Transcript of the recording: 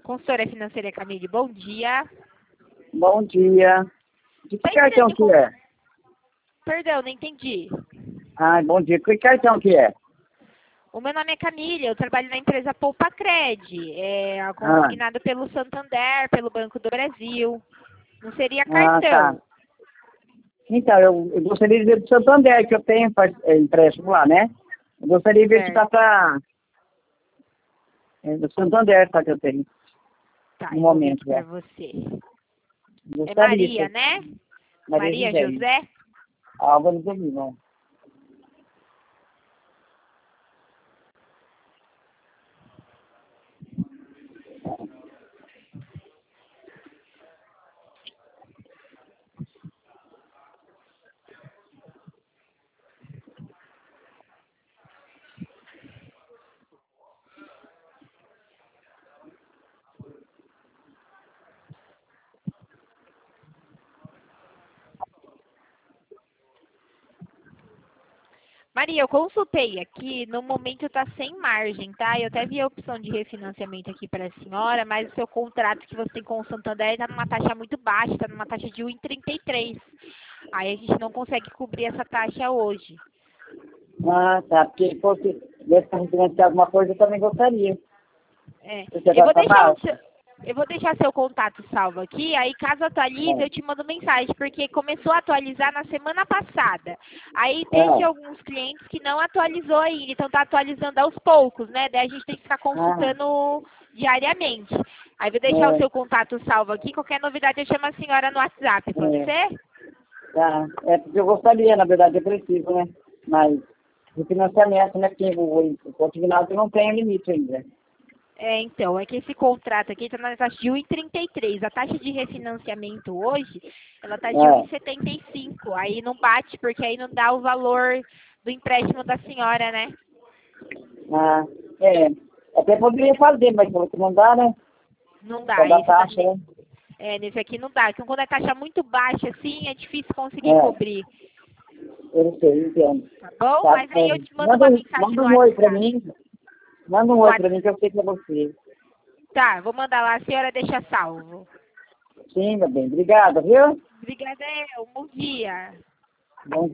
Consultora financeira Camille, bom dia. Bom dia. De que cartão que é? Perdão, não entendi. Ah, bom dia. Que cartão que é? O meu nome é Camille, eu trabalho na empresa Poupa Cred, consignado pelo Santander, pelo Banco do Brasil. Não seria cartão. Tá. Então, eu gostaria de ver do Santander, que eu tenho empréstimo lá, né? Eu gostaria de ver se dá pra... do Santander, tá, que eu tenho. Tá, No eu momento, vou ver aqui pra você. É Gostaria. Maria, né? Maria José? Álvaro de Lima. Maria, eu consultei aqui, no momento está sem margem, tá? Eu até vi a opção de refinanciamento aqui para a senhora, mas o seu contrato que você tem com o Santander está numa taxa muito baixa, está numa taxa de 1,33. Aí a gente não consegue cobrir essa taxa hoje. Ah, tá. Porque se fosse refinanciar alguma coisa, eu também gostaria. Eu vou deixar seu contato salvo aqui, aí caso atualize, eu te mando mensagem, porque começou a atualizar na semana passada. Aí teve alguns clientes que não atualizou ainda, então tá atualizando aos poucos, né? Daí a gente tem que ficar consultando diariamente. Aí vou deixar o seu contato salvo aqui, qualquer novidade eu chamo a senhora no WhatsApp, pode ser? Tá. É porque eu gostaria, na verdade, eu preciso, né? Mas o financiamento, né? Porque o consignado não tem limite ainda. Então, é que esse contrato aqui está na taxa de 1,33. A taxa de refinanciamento hoje, ela está de 1,75. Aí não bate, porque aí não dá o valor do empréstimo da senhora, né? Até poderia fazer, mas falou que não dá, né? Não dá. Da taxa, né? Nesse aqui não dá. Porque quando é taxa muito baixa, assim, é difícil conseguir cobrir. Eu sei, entendo. Tá bom? Tá, Mas aí eu te mando uma mensagem no manda um oi pra WhatsApp. mim. Manda um oi pra mim que eu sei que é você. Tá, vou mandar lá, a senhora deixa salvo. Sim, meu bem. Obrigada, viu? Obrigada, bom dia. Bom dia.